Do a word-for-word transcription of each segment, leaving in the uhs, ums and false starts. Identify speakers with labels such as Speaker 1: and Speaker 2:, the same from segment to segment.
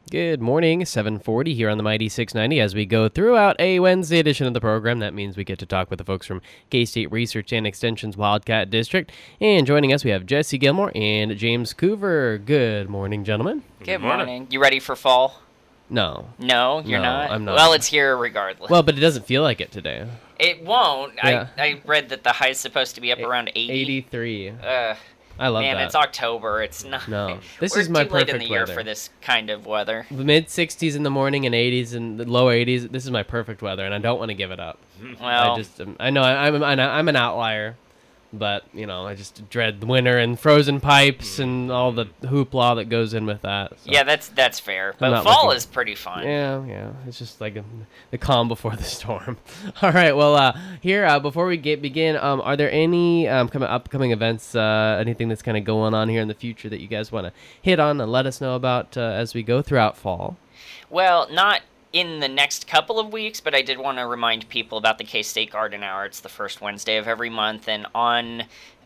Speaker 1: Good morning, seven forty here on the Mighty six ninety as we go throughout a Wednesday edition of the program. That means we get to talk with the folks from K-State Research and Extension's Wildcat District. And joining us, we have Jesse Gilmore and James Coover. Good morning, gentlemen.
Speaker 2: Good, Good morning. morning. You ready for fall?
Speaker 1: No.
Speaker 2: No, you're
Speaker 1: no,
Speaker 2: not?
Speaker 1: I'm not.
Speaker 2: Well, it's here regardless.
Speaker 1: Well, but it doesn't feel like it today.
Speaker 2: It won't.
Speaker 1: Yeah.
Speaker 2: I, I read that the high is supposed to be up around eighty.
Speaker 1: eighty-three.
Speaker 2: Uh,
Speaker 1: I love
Speaker 2: man,
Speaker 1: that.
Speaker 2: Man, it's October. It's not.
Speaker 1: No. This
Speaker 2: We're
Speaker 1: is my
Speaker 2: too late
Speaker 1: perfect
Speaker 2: in the year
Speaker 1: weather.
Speaker 2: for this kind of weather.
Speaker 1: The mid sixties in the morning and eighties and the low eighties. This is my perfect weather, and I don't want to give it up.
Speaker 2: Well,
Speaker 1: I just, um, I know I'm, I'm, I'm an outlier, but you know, I just dread the winter and frozen pipes and all the hoopla that goes in with that. So.
Speaker 2: Yeah, that's that's fair.
Speaker 1: I'm
Speaker 2: But
Speaker 1: not
Speaker 2: fall
Speaker 1: looking-
Speaker 2: is pretty fun.
Speaker 1: Yeah, yeah. It's just like a, the calm before the storm. All right. Well, uh, here uh, before we get begin, um, are there any um, coming upcoming events? Uh, anything that's kind of going on here in the future that you guys want to hit on and let us know about uh, as we go throughout fall?
Speaker 2: Well, not in the next couple of weeks, but I did want to remind people about the K-State Garden Hour. It's the first Wednesday of every month, and on,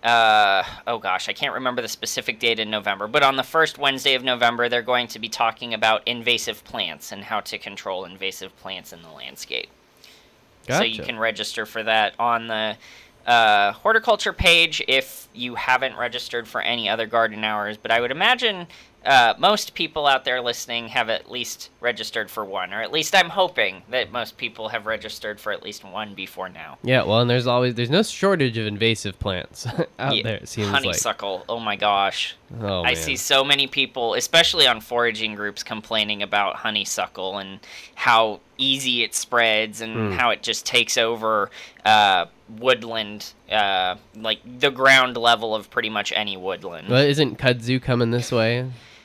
Speaker 2: uh, oh gosh, I can't remember the specific date in November, but on the first Wednesday of November, they're going to be talking about invasive plants and how to control invasive plants in the landscape.
Speaker 1: Gotcha.
Speaker 2: So you can register for that on the uh, horticulture page if you haven't registered for any other garden hours, but I would imagine Uh, most people out there listening have at least registered for one, or at least I'm hoping that most people have registered for at least one before now.
Speaker 1: Yeah, well, and there's always there's no shortage of invasive plants out
Speaker 2: Yeah,
Speaker 1: there. It seems
Speaker 2: honeysuckle.
Speaker 1: like.
Speaker 2: Oh my gosh.
Speaker 1: Oh,
Speaker 2: I
Speaker 1: man.
Speaker 2: see so many people, especially on foraging groups, complaining about honeysuckle and how easy it spreads and
Speaker 1: Mm.
Speaker 2: how it just takes over uh, woodland, uh, like the ground level of pretty much any woodland.
Speaker 1: Well, isn't kudzu coming this way?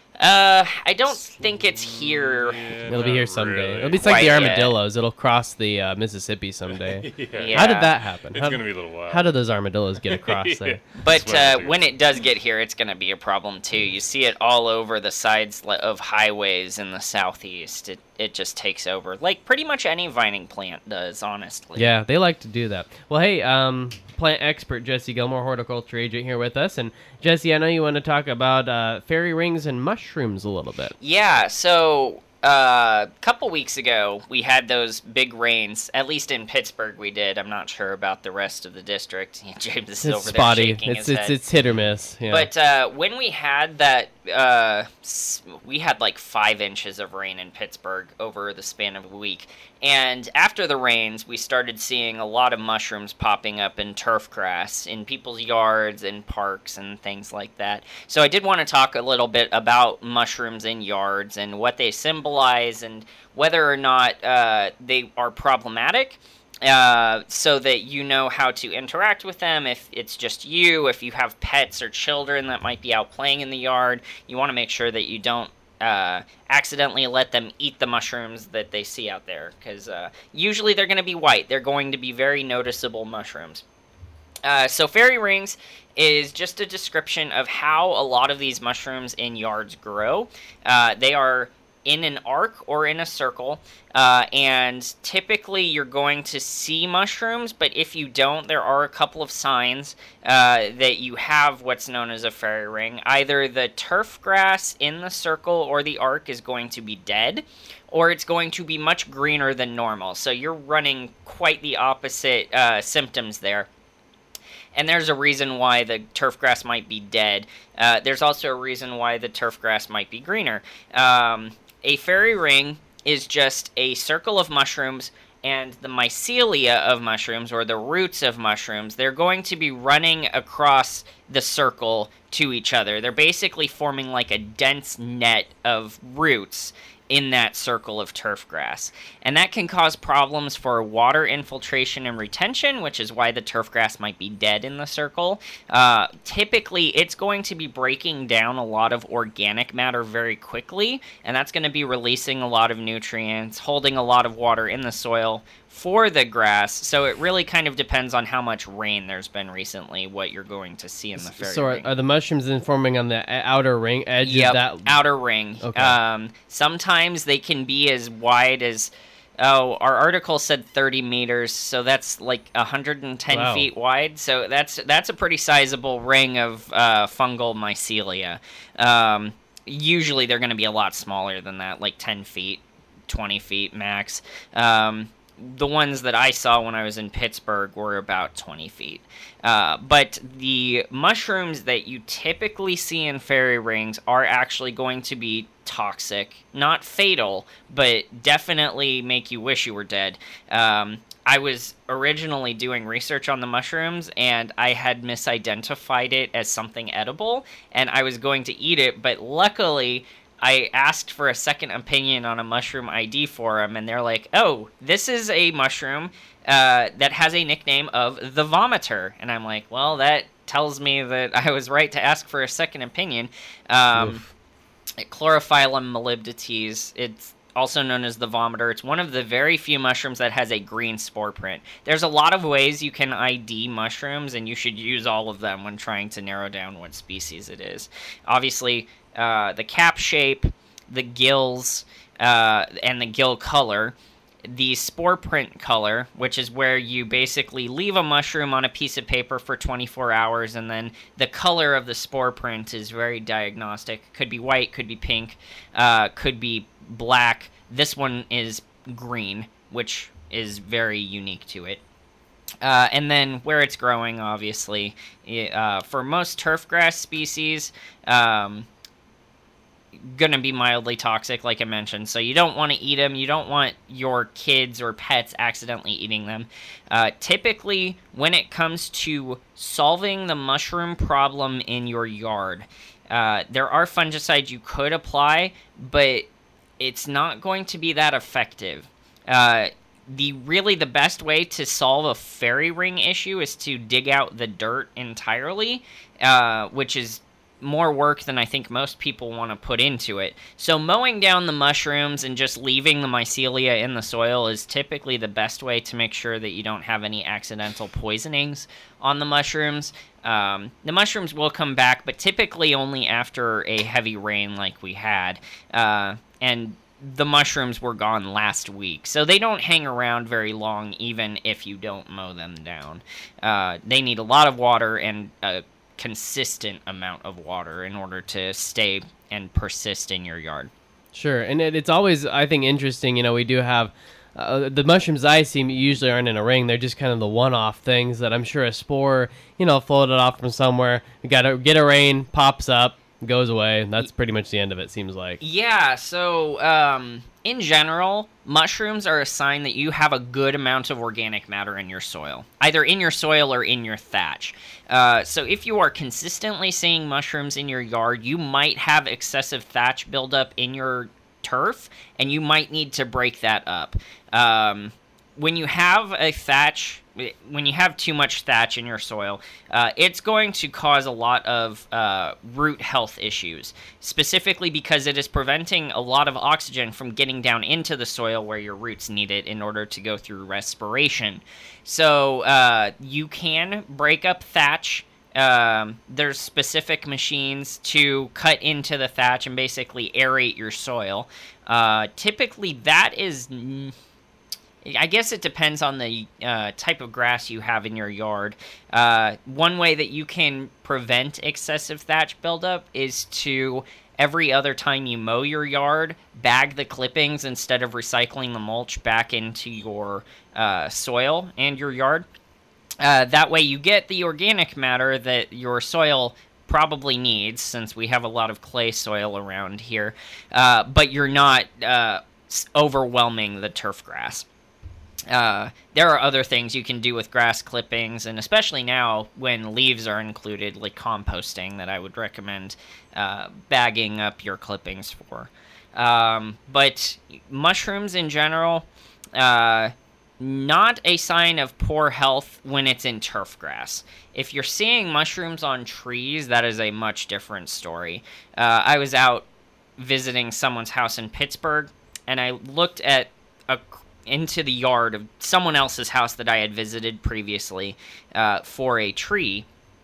Speaker 2: Uh, I don't think it's here.
Speaker 3: Yeah,
Speaker 1: It'll be
Speaker 3: not
Speaker 1: here someday.
Speaker 3: really.
Speaker 1: It'll be like the
Speaker 2: Quite yet.
Speaker 1: armadillos. It'll cross the uh, Mississippi someday.
Speaker 3: yeah.
Speaker 2: Yeah.
Speaker 1: How did that happen?
Speaker 3: It's
Speaker 1: how,
Speaker 3: gonna be a little while.
Speaker 1: How did those armadillos get across
Speaker 3: Yeah.
Speaker 1: there?
Speaker 2: But
Speaker 3: That's
Speaker 2: uh,
Speaker 3: what I
Speaker 2: when it does get here, it's going to be a problem too. You see it all over the sides le- of highways in the southeast. It it just takes over, like pretty much any vining plant does, honestly.
Speaker 1: Yeah, they like to do that. Well, hey, um, plant expert Jesse Gilmore, horticulture agent here with us. And Jesse, I know you want to talk about uh, fairy rings and mushrooms a little bit.
Speaker 2: Yeah, so uh, a couple weeks ago, we had those big rains. At least in Pittsburgh, we did. I'm not sure about the rest of the district. James is
Speaker 1: It's
Speaker 2: over
Speaker 1: spotty.
Speaker 2: there shaking
Speaker 1: It's
Speaker 2: his
Speaker 1: it's
Speaker 2: head.
Speaker 1: it's hit or miss. Yeah.
Speaker 2: But uh, when we had that, uh, s- we had like five inches of rain in Pittsburgh over the span of a week. And after the rains, we started seeing a lot of mushrooms popping up in turf grass in people's yards and parks and things like that. So I did want to talk a little bit about mushrooms in yards and what they symbolize and whether or not uh, they are problematic. Uh, so that you know how to interact with them. If it's just you, if you have pets or children that might be out playing in the yard, you want to make sure that you don't uh, accidentally let them eat the mushrooms that they see out there, because uh, usually they're going to be white. They're going to be very noticeable mushrooms. Uh, so fairy rings is just a description of how a lot of these mushrooms in yards grow. Uh, they are in an arc or in a circle, uh, and typically you're going to see mushrooms, but if you don't, there are a couple of signs uh, that you have what's known as a fairy ring. Either the turf grass in the circle or the arc is going to be dead, or it's going to be much greener than normal. So you're running quite the opposite uh, symptoms there. And there's a reason why the turf grass might be dead. Uh, there's also a reason why the turf grass might be greener. Um, a fairy ring is just a circle of mushrooms, and the mycelia of mushrooms, or the roots of mushrooms, they're going to be running across the circle to each other. They're basically forming like a dense net of roots in that circle of turf grass. And that can cause problems for water infiltration and retention, which is why the turf grass might be dead in the circle. Uh, typically, it's going to be breaking down a lot of organic matter very quickly, and that's going to be releasing a lot of nutrients, holding a lot of water in the soil for the grass. So it really kind of depends on how much rain there's been recently, what you're going to see in the fairy
Speaker 1: so are,
Speaker 2: ring.
Speaker 1: are the mushrooms then forming on the uh, outer ring edge
Speaker 2: Yep,
Speaker 1: of that?
Speaker 2: outer ring.
Speaker 1: Okay.
Speaker 2: Um, sometimes they can be as wide as, oh, our article said thirty meters, so that's like one hundred ten
Speaker 1: Wow.
Speaker 2: feet wide. So that's that's a pretty sizable ring of uh, fungal mycelia. Um, usually they're going to be a lot smaller than that, like ten feet, twenty feet max. Um, the ones that I saw when I was in Pittsburgh were about twenty feet. Uh, but the mushrooms that you typically see in fairy rings are actually going to be toxic, not fatal, but definitely make you wish you were dead. Um, I was originally doing research on the mushrooms, and I had misidentified it as something edible, and I was going to eat it, but luckily I asked for a second opinion on a mushroom I D forum, and they're like, oh, this is a mushroom uh, that has a nickname of the Vomiter. And I'm like, well, that tells me that I was right to ask for a second opinion. Um, Chlorophyllum molybdates, it's also known as the Vomiter. It's one of the very few mushrooms that has a green spore print. There's a lot of ways you can I D mushrooms, and you should use all of them when trying to narrow down what species it is. Obviously, uh, the cap shape, the gills, uh, and the gill color, the spore print color, which is where you basically leave a mushroom on a piece of paper for twenty-four hours, and then the color of the spore print is very diagnostic. Could be white, could be pink, uh, could be black. This one is green, which is very unique to it. Uh, and then where it's growing, obviously, uh, for most turfgrass species, um, gonna be mildly toxic, like I mentioned. So you don't want to eat them. You don't want your kids or pets accidentally eating them. Uh, typically, when it comes to solving the mushroom problem in your yard, uh, there are fungicides you could apply, but it's not going to be that effective. Uh, the really the best way to solve a fairy ring issue is to dig out the dirt entirely, uh, which is more work than I think most people want to put into it. So mowing down the mushrooms and just leaving the mycelia in the soil is typically the best way to make sure that you don't have any accidental poisonings on the mushrooms. Um, the mushrooms will come back, but typically only after a heavy rain like we had. Uh, and the mushrooms were gone last week, so they don't hang around very long even if you don't mow them down. Uh, they need a lot of water and a consistent amount of water in order to stay and persist in your yard.
Speaker 1: Sure, and it, it's always, I think, interesting. You know, we do have uh, the mushrooms I see usually aren't in a ring. They're just kind of the one-off things that I'm sure a spore, you know, floated off from somewhere. You got to get a rain, pops up, goes away. That's pretty much the end of it, seems like.
Speaker 2: Yeah, so um, in general, mushrooms are a sign that you have a good amount of organic matter in your soil, either in your soil or in your thatch. Uh, so if you are consistently seeing mushrooms in your yard, you might have excessive thatch buildup in your turf, and you might need to break that up. Um, when you have a thatch... When you have too much thatch in your soil, uh, it's going to cause a lot of uh, root health issues, specifically because it is preventing a lot of oxygen from getting down into the soil where your roots need it in order to go through respiration. So uh, you can break up thatch. Um, there's specific machines to cut into the thatch and basically aerate your soil. Uh, typically, that is... N- I guess it depends on the uh, type of grass you have in your yard. Uh, one way that you can prevent excessive thatch buildup is to, every other time you mow your yard, bag the clippings instead of recycling the mulch back into your uh, soil and your yard. Uh, that way you get the organic matter that your soil probably needs, since we have a lot of clay soil around here, uh, but you're not uh, overwhelming the turf grass. Uh, there are other things you can do with grass clippings, and especially now when leaves are included, like composting, that I would recommend uh, bagging up your clippings for. Um, but mushrooms in general, uh, not a sign of poor health when it's in turf grass. If you're seeing mushrooms on trees, that is a much different story. Uh, I was out visiting someone's house in Pittsburgh, and I looked at a into the yard of someone else's house that I had visited previously uh, for a tree,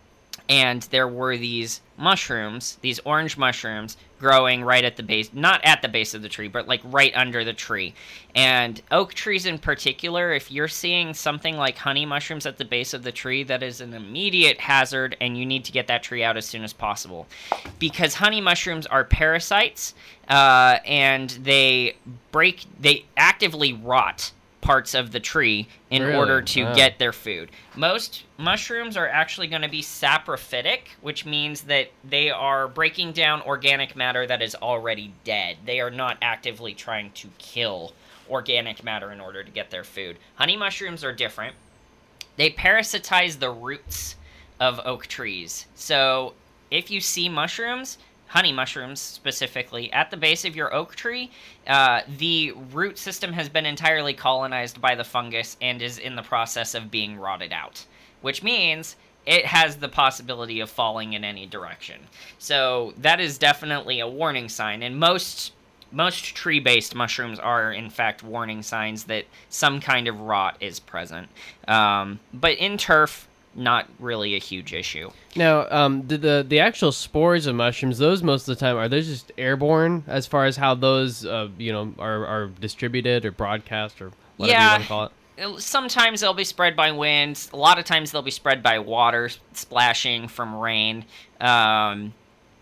Speaker 2: and there were these mushrooms, these orange mushrooms, growing right at the base, not at the base of the tree, but like right under the tree. And oak trees in particular, if you're seeing something like honey mushrooms at the base of the tree, that is an immediate hazard, and you need to get that tree out as soon as possible. Because honey mushrooms are parasites, uh, and they break, they actively rot parts of the tree in
Speaker 1: Really?
Speaker 2: order to
Speaker 1: Wow.
Speaker 2: get their food. Most mushrooms are actually going to be saprophytic, which means that they are breaking down organic matter that is already dead. They are not actively trying to kill organic matter in order to get their food. Honey mushrooms are different. They parasitize the roots of oak trees. So if you see mushrooms, honey mushrooms specifically, at the base of your oak tree, uh, the root system has been entirely colonized by the fungus and is in the process of being rotted out, which means it has the possibility of falling in any direction. So that is definitely a warning sign, and most most tree-based mushrooms are, in fact, warning signs that some kind of rot is present. Um, but in turf, not really a huge issue.
Speaker 1: Now, um, the, the the actual spores of mushrooms, those most of the time, are those just airborne as far as how those, uh, you know, are, are distributed or broadcast or whatever
Speaker 2: Yeah.
Speaker 1: you want to call it?
Speaker 2: Sometimes they'll be spread by wind. A lot of times they'll be spread by water splashing from rain. Um,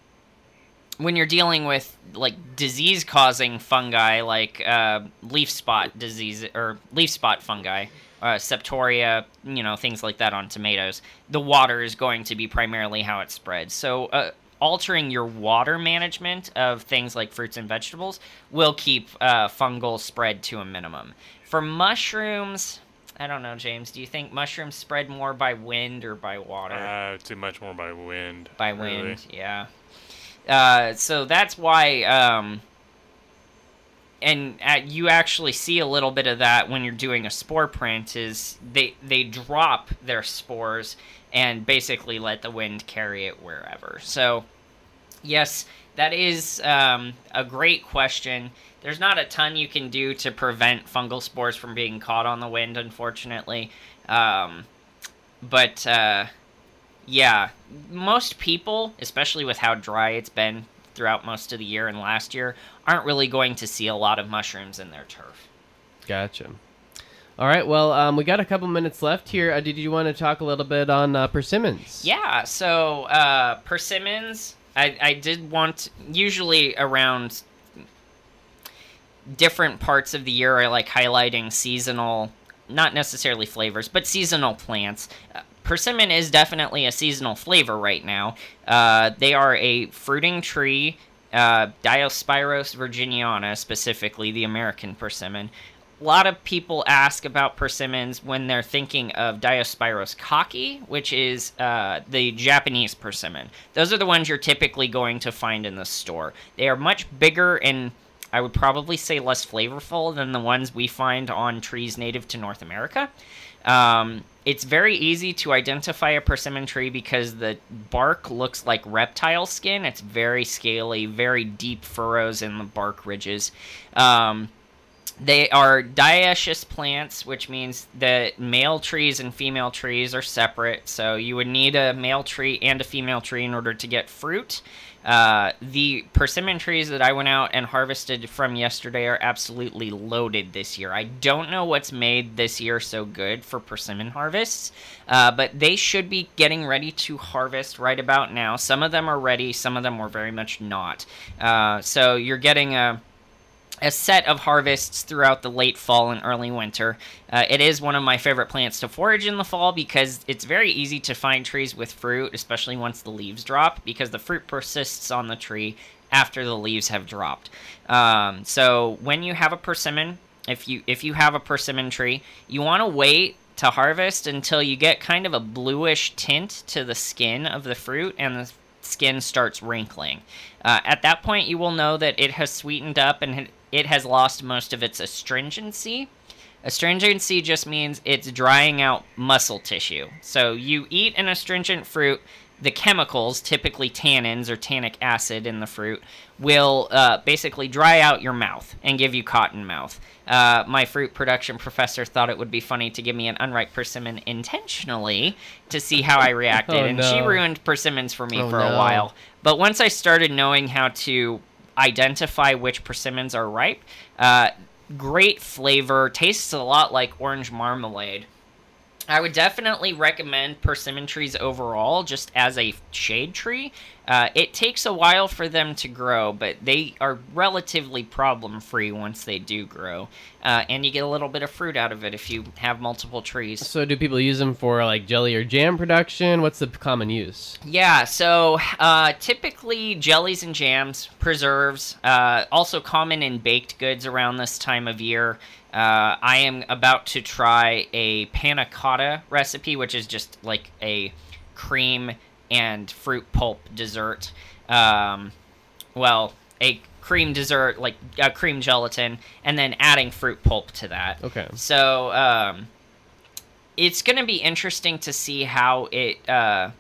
Speaker 2: when you're dealing with like disease-causing fungi, like uh, leaf spot disease or leaf spot fungi, uh, septoria, you know, things like that on tomatoes, the water is going to be primarily how it spreads. So uh, altering your water management of things like fruits and vegetables will keep uh, fungal spread to a minimum. For mushrooms, I don't know, James, do you think mushrooms spread more by wind or by water?
Speaker 3: Uh, too much more by wind.
Speaker 2: By
Speaker 3: really.
Speaker 2: wind, yeah. Uh, so that's why, um, and uh, you actually see a little bit of that when you're doing a spore print, is they they drop their spores and basically let the wind carry it wherever. So, yes, that is um, a great question. There's not a ton you can do to prevent fungal spores from being caught on the wind, unfortunately. Um, but, uh, yeah, most people, especially with how dry it's been throughout most of the year and last year, aren't really going to see a lot of mushrooms in their turf.
Speaker 1: Gotcha. All right, well, um, we got a couple minutes left here. Uh, did you want to talk a little bit on uh, persimmons?
Speaker 2: Yeah, so uh, persimmons, I, I did want, usually around different parts of the year, I like highlighting seasonal, not necessarily flavors, but seasonal plants. Uh, persimmon is definitely a seasonal flavor right now. Uh, they are a fruiting tree, uh, Diospyros virginiana, specifically the American persimmon. A lot of people ask about persimmons when they're thinking of Diospyros kaki, which is uh, the Japanese persimmon. Those are the ones you're typically going to find in the store. They are much bigger and I would probably say less flavorful than the ones we find on trees native to North America. Um, it's very easy to identify a persimmon tree because the bark looks like reptile skin. It's very scaly, very deep furrows in the bark ridges. Um, they are dioecious plants, which means that male trees and female trees are separate. So you would need a male tree and a female tree in order to get fruit. Uh, the persimmon trees that I went out and harvested from yesterday are absolutely loaded this year. I don't know what's made this year so good for persimmon harvests, uh, but they should be getting ready to harvest right about now. Some of them are ready, some of them were very much not. Uh, so you're getting a... a set of harvests throughout the late fall and early winter. Uh, it is one of my favorite plants to forage in the fall because it's very easy to find trees with fruit, especially once the leaves drop, because the fruit persists on the tree after the leaves have dropped. Um, so when you have a persimmon, if you if you have a persimmon tree, you want to wait to harvest until you get kind of a bluish tint to the skin of the fruit and the skin starts wrinkling. Uh, at that point, you will know that it has sweetened up and it has lost most of its astringency. Astringency just means it's drying out muscle tissue. So you eat an astringent fruit, the chemicals, typically tannins or tannic acid in the fruit, will uh, basically dry out your mouth and give you cotton mouth. Uh, my fruit production professor thought it would be funny to give me an unripe persimmon intentionally to see how I reacted,
Speaker 1: Oh,
Speaker 2: and
Speaker 1: no.
Speaker 2: she ruined persimmons for me
Speaker 1: Oh,
Speaker 2: for
Speaker 1: no.
Speaker 2: a while. But once I started knowing how to identify which persimmons are ripe, uh, great flavor, tastes a lot like orange marmalade. I would definitely recommend persimmon trees overall, just as a shade tree. Uh, it takes a while for them to grow, but they are relatively problem-free once they do grow. Uh, and you get a little bit of fruit out of it if you have multiple trees.
Speaker 1: So do people use them for like jelly or jam production? What's the common use?
Speaker 2: Yeah, so uh, typically jellies and jams, preserves, uh, also common in baked goods around this time of year. Uh, I am about to try a panna cotta recipe, which is just like a cream and fruit pulp dessert. Um, well, a cream dessert, like uh, cream gelatin, and then adding fruit pulp to that.
Speaker 1: Okay.
Speaker 2: So um, it's going to be interesting to see how it, uh,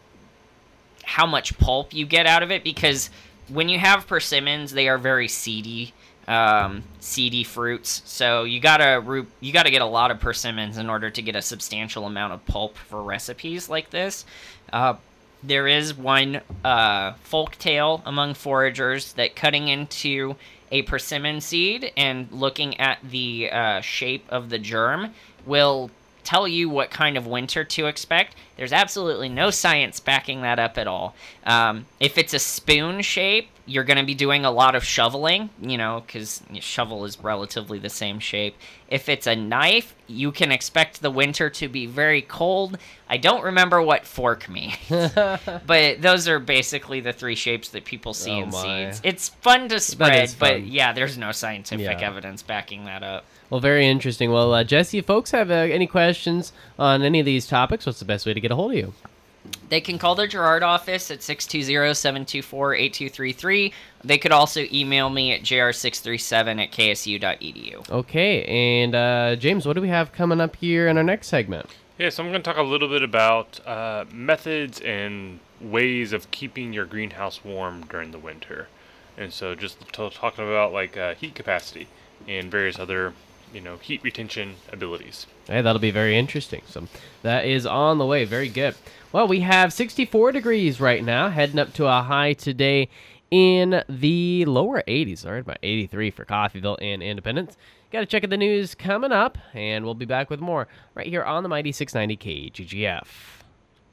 Speaker 2: how much pulp you get out of it, because when you have persimmons, they are very seedy. Um, seedy fruits, so you gotta root, you gotta get a lot of persimmons in order to get a substantial amount of pulp for recipes like this. Uh, there is one uh, folk tale among foragers that cutting into a persimmon seed and looking at the uh, shape of the germ will tell you what kind of winter to expect. There's absolutely no science backing that up at all. Um, if it's a spoon shape, you're going to be doing a lot of shoveling, you know, because shovel is relatively the same shape. If it's a knife, you can expect the winter to be very cold. I don't remember what fork means, but those are basically the three shapes that people see
Speaker 1: Oh
Speaker 2: in
Speaker 1: my.
Speaker 2: seeds. It's fun to spread,
Speaker 1: is
Speaker 2: but
Speaker 1: fun.
Speaker 2: yeah, there's no scientific
Speaker 1: Yeah.
Speaker 2: evidence backing that up.
Speaker 1: Well, very interesting. Well, uh, Jesse, if folks have uh, any questions on any of these topics, what's the best way to get a hold of you?
Speaker 2: They can call the Gerard office at six two zero, seven two four, eight two three three. They could also email me at j r six three seven at k s u dot e d u.
Speaker 1: Okay, and uh, James, what do we have coming up here in our next segment?
Speaker 3: Yeah, so I'm going to talk a little bit about uh, methods and ways of keeping your greenhouse warm during the winter. And so just t- talking about like uh, heat capacity and various other, you know, heat retention abilities.
Speaker 1: Hey, that'll be very interesting. So that is on the way. Very good. Well, we have sixty-four degrees right now, heading up to a high today in the lower eighties. All right, about eighty-three for Coffeyville and Independence. Got to check out the news coming up, and we'll be back with more right here on the Mighty six ninety K G G F.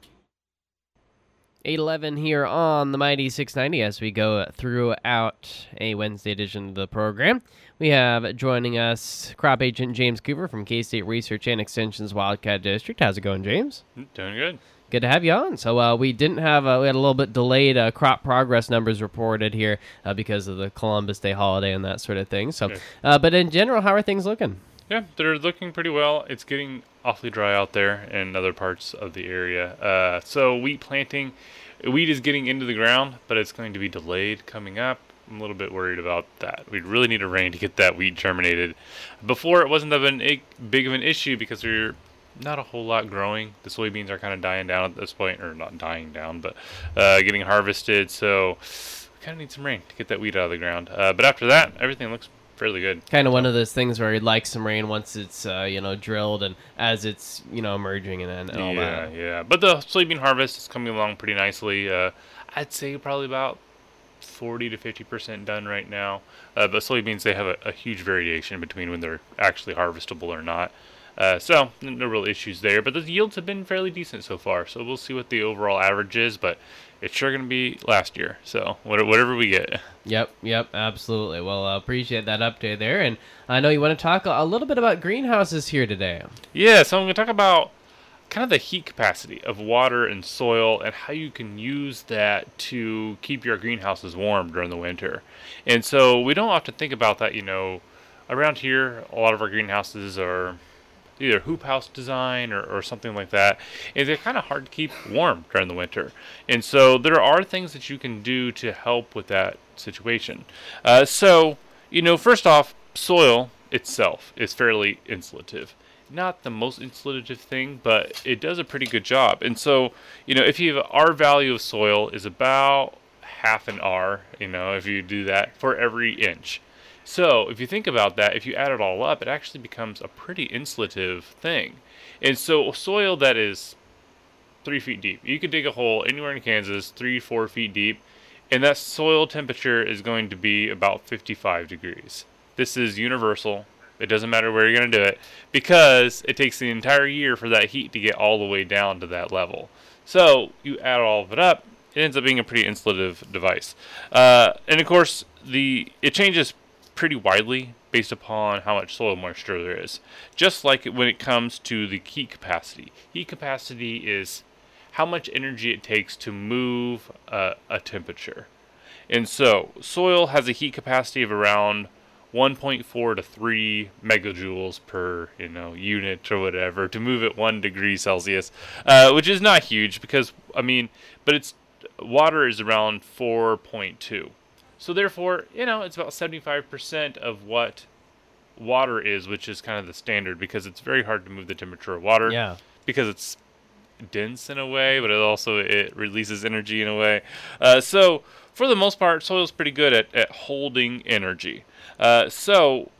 Speaker 1: eight eleven here on the Mighty six ninety as we go throughout a Wednesday edition of the program. We have joining us crop agent James Cooper from K-State Research and Extension's Wildcat District. How's it going, James?
Speaker 3: Doing good.
Speaker 1: Good to have you on. So uh, we didn't have, uh, we had a little bit delayed uh, crop progress numbers reported here uh, because of the Columbus Day holiday and that sort of thing. So,
Speaker 3: Yeah.
Speaker 1: uh, but in general, how are things looking?
Speaker 3: Yeah, they're looking pretty well. It's getting awfully dry out there in other parts of the area. Uh, so wheat planting, wheat is getting into the ground, but it's going to be delayed coming up. I'm a little bit worried about that. We really need a rain to get that wheat germinated. Before, it wasn't of an ig- big of an issue because we're not a whole lot growing. The soybeans are kind of dying down at this point, or not dying down, but uh, getting harvested. So we kind of need some rain to get that wheat out of the ground. Uh, but after that, everything looks fairly good.
Speaker 1: Kind of one of those things where you'd like some rain once it's, uh, you know, drilled and as it's, you know, emerging and, and all
Speaker 3: yeah,
Speaker 1: that.
Speaker 3: yeah. But the soybean harvest is coming along pretty nicely. Uh, I'd say probably about forty to fifty percent done right now. Uh, but soybeans, they have a, a huge variation between when they're actually harvestable or not. Uh, so no real issues there. But the yields have been fairly decent so far. So we'll see what the overall average is. But it's sure going to be last year. So whatever we get.
Speaker 1: Yep, yep, absolutely. Well, I appreciate that update there. And I know you want to talk a little bit about greenhouses here today.
Speaker 3: Yeah, so I'm going to talk about kind of the heat capacity of water and soil and how you can use that to keep your greenhouses warm during the winter. And so we don't often think about that, you know, around here, a lot of our greenhouses are either hoop house design or, or something like that, and they're kind of hard to keep warm during the winter. And so there are things that you can do to help with that situation. Uh, so, you know, first off, soil itself is fairly insulative. not the most insulative thing, but it does a pretty good job. And so, you know, if you have R value of soil is about half an R, you know, if you do that for every inch. So if you think about that, if you add it all up, it actually becomes a pretty insulative thing. And so soil that is three feet deep, you could dig a hole anywhere in Kansas, three, four feet deep, and that soil temperature is going to be about fifty-five degrees. This is universal. It doesn't matter where you're going to do it, because it takes the entire year for that heat to get all the way down to that level. So you add all of it up, it ends up being a pretty insulative device. Uh, and of course, the it changes pretty widely based upon how much soil moisture there is. Just like when it comes to the heat capacity. Heat capacity is how much energy it takes to move uh, a temperature. And so soil has a heat capacity of around one point four to three megajoules per, you know, unit or whatever to move it one degree Celsius, uh, which is not huge because, I mean, but it's water is around four point two. So therefore, you know, it's about seventy-five percent of what water is, which is kind of the standard, because it's very hard to move the temperature of water.
Speaker 1: Yeah.
Speaker 3: Because it's dense in a way, but it also it releases energy in a way. Uh, so for the most part, soil is pretty good at, at holding energy. Uh, so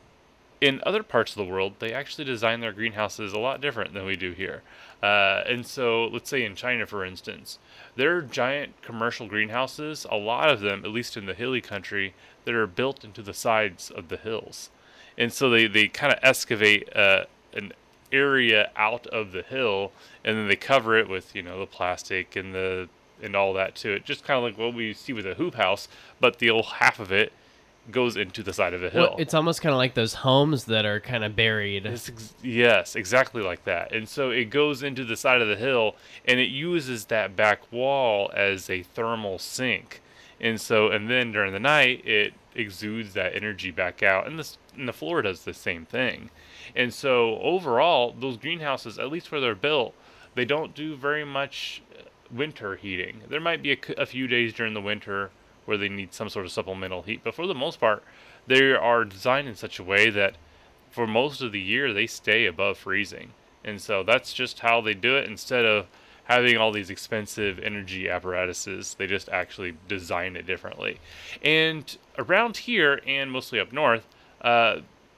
Speaker 3: in other parts of the world, they actually design their greenhouses a lot different than we do here. Uh, and so let's say in China, for instance, their giant commercial greenhouses, a lot of them, at least in the hilly country, that are built into the sides of the hills. And so they, they kind of excavate uh, an area out of the hill, and then they cover it with, you know, the plastic and the and all that to it. Just kind of like what we see with a hoop house, but the old half of it goes into the side of a hill.
Speaker 1: Well, it's almost kind of like those homes that are kind of buried.
Speaker 3: Ex- yes, exactly like that. And so it goes into the side of the hill, and it uses that back wall as a thermal sink. And so, and then during the night, it exudes that energy back out. And, this, and the floor does the same thing. And so overall, those greenhouses, at least where they're built, they don't do very much winter heating. There might be a, a few days during the winter where they need some sort of supplemental heat, but for the most part, they are designed in such a way that for most of the year they stay above freezing. And so that's just how they do it. Instead of having all these expensive energy apparatuses, they just actually design it differently. And around here, and mostly up north, uh,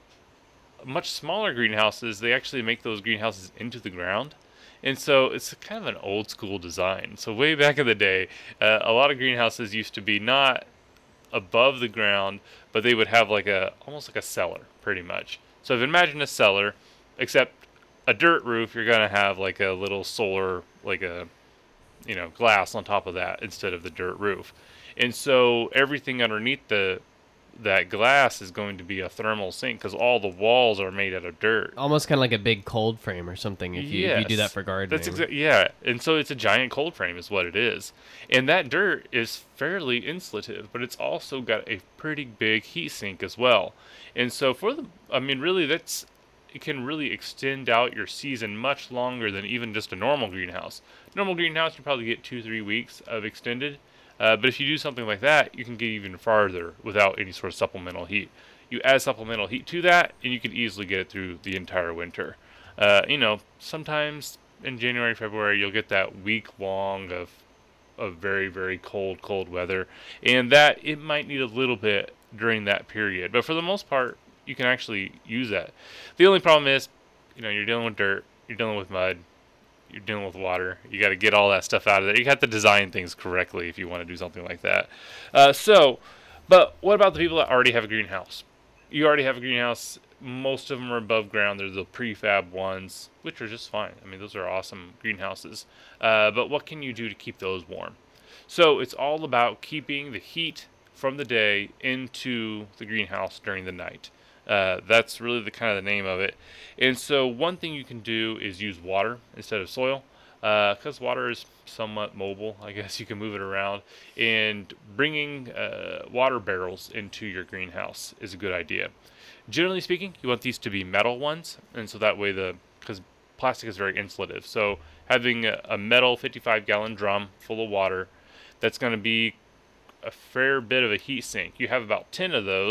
Speaker 3: much smaller greenhouses, they actually make those greenhouses into the ground. And so it's kind of an old school design. So way back in the day, uh, a lot of greenhouses used to be not above the ground, but they would have like a, almost like a cellar, pretty much. So if imagine a cellar, except a dirt roof, you're going to have like a little solar, like a, you know, glass on top of that instead of the dirt roof. And so everything underneath the that glass is going to be a thermal sink because all the walls are made out of dirt.
Speaker 1: Almost kind of like a big cold frame or something if you,
Speaker 3: yes.
Speaker 1: if you do that for gardening.
Speaker 3: That's exactly, yeah. And so it's a giant cold frame is what it is. And that dirt is fairly insulative, but it's also got a pretty big heat sink as well. And so for the, I mean, really that's, it can really extend out your season much longer than even just a normal greenhouse. Normal greenhouse, you probably get two, three weeks of extended. Uh, but if you do something like that, you can get even farther without any sort of supplemental heat. You add supplemental heat to that, and you can easily get it through the entire winter. Uh, you know, sometimes in January, February, you'll get that week long of of very, very cold, cold weather, and that it might need a little bit during that period. But for the most part, you can actually use that. The only problem is, you know, you're dealing with dirt, you're dealing with mud, you're dealing with water. You got to get all that stuff out of there. You have to design things correctly if you want to do something like that. Uh, so, but what about the people that already have a greenhouse? You already have a greenhouse. Most of them are above ground. They're the prefab ones, which are just fine. I mean, those are awesome greenhouses. Uh, but what can you do to keep those warm? So it's all about keeping the heat from the day into the greenhouse during the night. Uh, that's really the kind of the name of it. And so one thing you can do is use water instead of soil, because uh, water is somewhat mobile. I guess you can move it around. And bringing uh, water barrels into your greenhouse is a good idea. Generally speaking, you want these to be metal ones, and so that way the, because plastic is very insulative. So having a, a metal fifty-five gallon drum full of water, that's going to be a fair bit of a heat sink. You have about ten of those.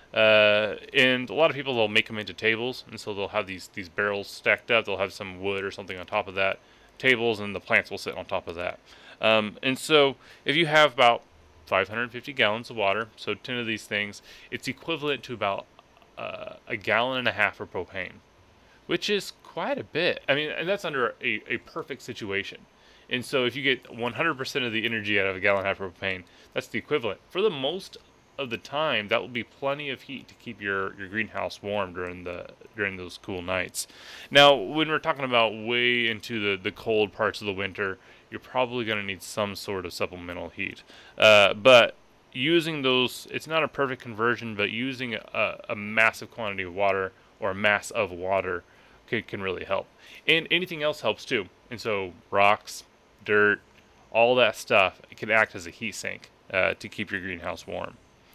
Speaker 3: Uh, and a lot of people, they'll make them into tables, and so they'll have these these barrels stacked up. They'll have some wood or something on top of that tables, and the plants will sit on top of that. Um, and so if you have about five hundred fifty gallons of water, so ten of these things, it's equivalent to about uh, a gallon and a half of propane, which is quite a bit. I mean, and that's under a, a perfect situation. And so if you get one hundred percent of the energy out of a gallon and a half of propane, that's the equivalent. For the most of the time, that will be plenty of heat to keep your, your greenhouse warm during the during those cool nights. Now, when we're talking about way into the, the cold parts of the winter, you're probably going to need some sort of supplemental heat. Uh, but using those, it's not a perfect conversion, but using a, a massive quantity of water or a mass of water can, can really help. And anything else helps too. And so rocks, dirt, all that stuff, it can act as a heat sink uh, to keep your greenhouse warm.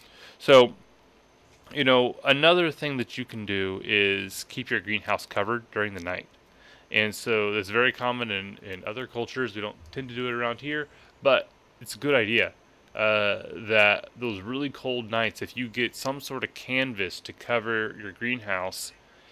Speaker 3: So, you know, another thing that you can do is keep your greenhouse covered during the night. And so that's very common in, in other cultures. We don't tend to do it around here, but it's a good idea uh, that those really cold nights, if you get some sort of canvas to cover your greenhouse,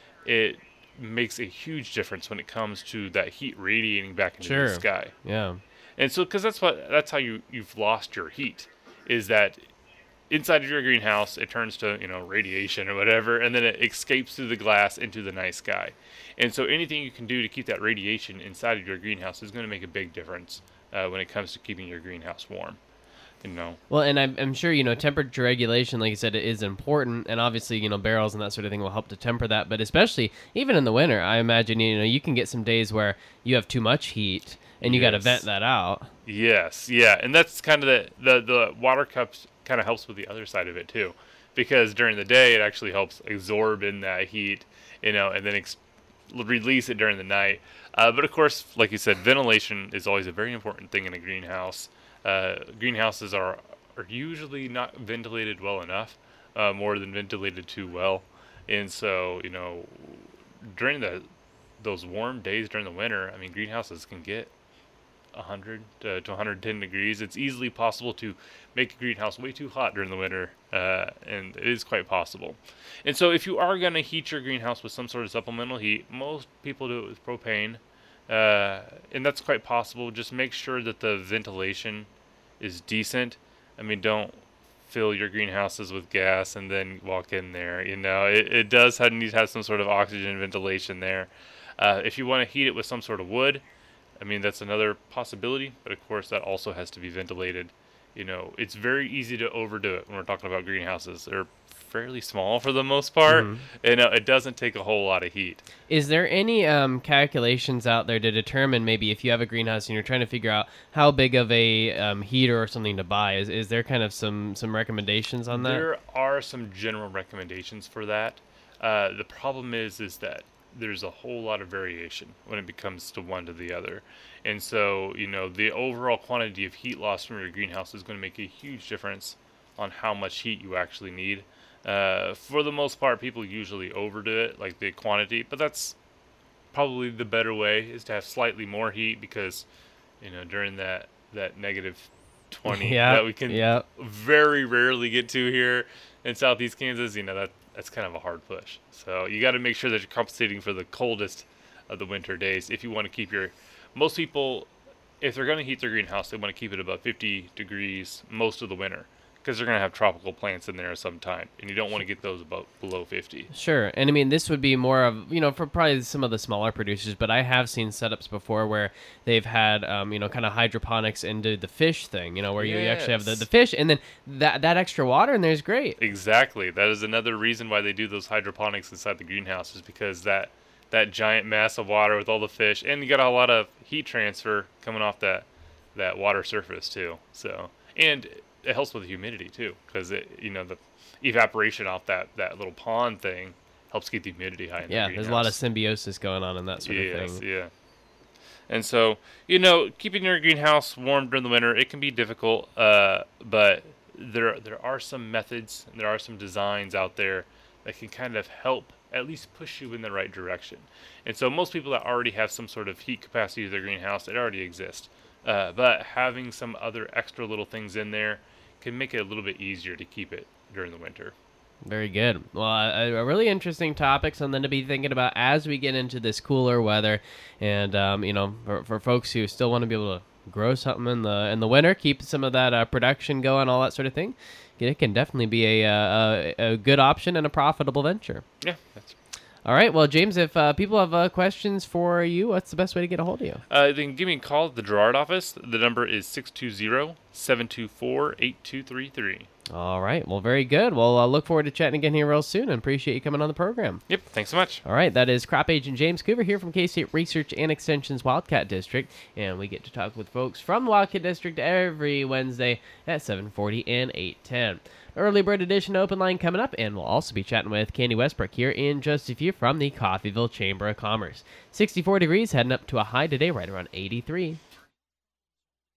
Speaker 3: it makes a huge difference when it comes to that heat radiating back into
Speaker 1: Sure.
Speaker 3: the sky.
Speaker 1: Yeah.
Speaker 3: And so, because that's what that's how you you've lost your heat, is that inside of your greenhouse it turns to, you know, radiation or whatever, and then it escapes through the glass into the night sky. And so, anything you can do to keep that radiation inside of your greenhouse is going to make a big difference uh, when it comes to keeping your greenhouse warm. You know.
Speaker 1: Well, and I'm, I'm sure, you know, temperature regulation, like you said, is important. And obviously, you know, barrels and that sort of thing will help to temper that. But especially, even in the winter, I imagine, you know, you can get some days where you have too much heat and you got to
Speaker 3: Yes.
Speaker 1: vent that out.
Speaker 3: Yes, yeah, and that's kind of the, the, the water cups kind of helps with the other side of it too, because during the day it actually helps absorb in that heat, you know, and then ex- release it during the night. Uh, but of course, like you said, ventilation is always a very important thing in a greenhouse. Uh, greenhouses are are usually not ventilated well enough, uh, more than ventilated too well, and so, you know, during the those warm days during the winter, I mean, greenhouses can get one hundred to one hundred ten degrees. It's easily possible to make a greenhouse way too hot during the winter, uh, and it is quite possible. And so if you are going to heat your greenhouse with some sort of supplemental heat, most people do it with propane, uh, and that's quite possible. Just make sure that the ventilation is decent. I mean, don't fill your greenhouses with gas and then walk in there. You know, it, it does have, need to have some sort of oxygen ventilation there. Uh, if you want to heat it with some sort of wood, I mean, that's another possibility, but of course that also has to be ventilated. You know, it's very easy to overdo it when we're talking about greenhouses. They're fairly small for the most part,
Speaker 1: Mhm.
Speaker 3: and uh, it doesn't take a whole lot of heat.
Speaker 1: Is there any um, calculations out there to determine maybe if you have a greenhouse and you're trying to figure out how big of a um, heater or something to buy? Is is there kind of some, some recommendations on that?
Speaker 3: There are some general recommendations for that. Uh, the problem is, is that there's a whole lot of variation when it comes to one to the other. And so, you know, the overall quantity of heat loss from your greenhouse is going to make a huge difference on how much heat you actually need. Uh, for the most part, people usually overdo it, like the quantity, but that's probably the better way, is to have slightly more heat, because, you know, during that, that negative twenty
Speaker 1: Yeah,
Speaker 3: that we can
Speaker 1: yeah.
Speaker 3: very rarely get to here in southeast Kansas, you know, that that's kind of a hard push. So you got to make sure that you're compensating for the coldest of the winter days if you want to keep your, most people, if they're going to heat their greenhouse, they want to keep it about fifty degrees most of the winter, because they're going to have tropical plants in there sometime, and you don't want to get those about below fifty.
Speaker 1: Sure. And I mean, this would be more of, you know, for probably some of the smaller producers, but I have seen setups before where they've had, um, you know, kind of hydroponics into the fish thing, you know, where you actually have the,
Speaker 3: Yes.
Speaker 1: the fish, and then that, that extra water in there is great.
Speaker 3: Exactly. That is another reason why they do those hydroponics inside the greenhouse, is because that that giant mass of water with all the fish, and you got a lot of heat transfer coming off that that water surface too. So, and it helps with the humidity too, because it, you know, the evaporation off that that little pond thing helps keep the humidity high in the
Speaker 1: Yeah,
Speaker 3: greenhouse.
Speaker 1: there's a lot of symbiosis going on in that sort
Speaker 3: yes,
Speaker 1: of thing.
Speaker 3: yeah. And so, you know, keeping your greenhouse warm during the winter, it can be difficult, uh, but there there are some methods and there are some designs out there that can kind of help at least push you in the right direction. And so most people that already have some sort of heat capacity to their greenhouse, it already exists. Uh, but having some other extra little things in there can make it a little bit easier to keep it during the winter.
Speaker 1: Very good. Well, a, a really interesting topic, something to be thinking about as we get into this cooler weather, and um, you know, for, for folks who still want to be able to grow something in the in the winter, keep some of that uh, production going, all that sort of thing. It can definitely be a, a a good option and a profitable venture.
Speaker 3: Yeah, that's.
Speaker 1: All right. Well, James, if uh, people have uh, questions for you, what's the best way to get a hold of you?
Speaker 3: Uh, they can give me a call at the Girard office. The number is six two zero, seven two four, eight two three three.
Speaker 1: All right. Well, very good. Well, I uh, look forward to chatting again here real soon and appreciate you coming on the program.
Speaker 3: Yep. Thanks so much.
Speaker 1: All right. That is Crop Agent James Coover here from K-State Research and Extension's Wildcat District. And we get to talk with folks from the Wildcat District every Wednesday at seven forty and eight ten. Early Bird Edition Open Line coming up, and we'll also be chatting with Candy Westbrook here in just a few from the Coffeyville Chamber of Commerce. sixty-four degrees, heading up to a high today right around eighty-three.